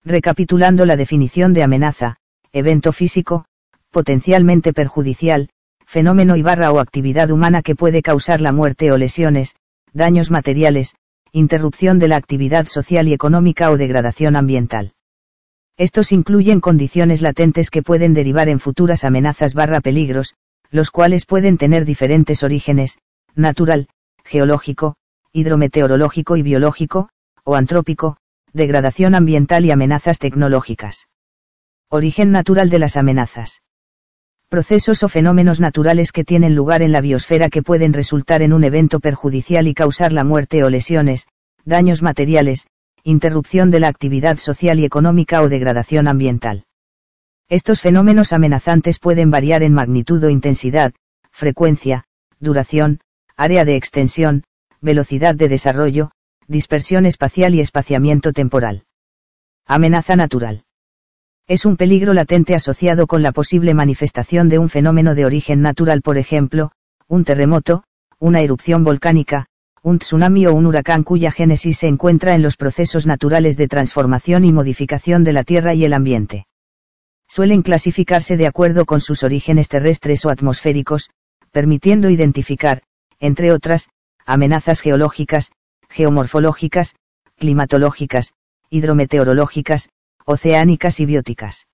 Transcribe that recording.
Recapitulando la definición de amenaza: evento físico, potencialmente perjudicial, fenómeno o actividad humana que puede causar la muerte o lesiones, daños materiales, interrupción de la actividad social y económica o degradación ambiental. Estos incluyen condiciones latentes que pueden derivar en futuras amenazas peligros, los cuales pueden tener diferentes orígenes: natural, geológico, hidrometeorológico y biológico, o antrópico, degradación ambiental y amenazas tecnológicas. Origen natural de las amenazas. Procesos o fenómenos naturales que tienen lugar en la biosfera que pueden resultar en un evento perjudicial y causar la muerte o lesiones, daños materiales, interrupción de la actividad social y económica o degradación ambiental. Estos fenómenos amenazantes pueden variar en magnitud o intensidad, frecuencia, duración, área de extensión, velocidad de desarrollo, dispersión espacial y espaciamiento temporal. Amenaza natural. Es un peligro latente asociado con la posible manifestación de un fenómeno de origen natural, por ejemplo, un terremoto, una erupción volcánica, un tsunami o un huracán cuya génesis se encuentra en los procesos naturales de transformación y modificación de la Tierra y el ambiente. Suelen clasificarse de acuerdo con sus orígenes terrestres o atmosféricos, permitiendo identificar, entre otras, amenazas geológicas, geomorfológicas, climatológicas, hidrometeorológicas, oceánicas y bióticas.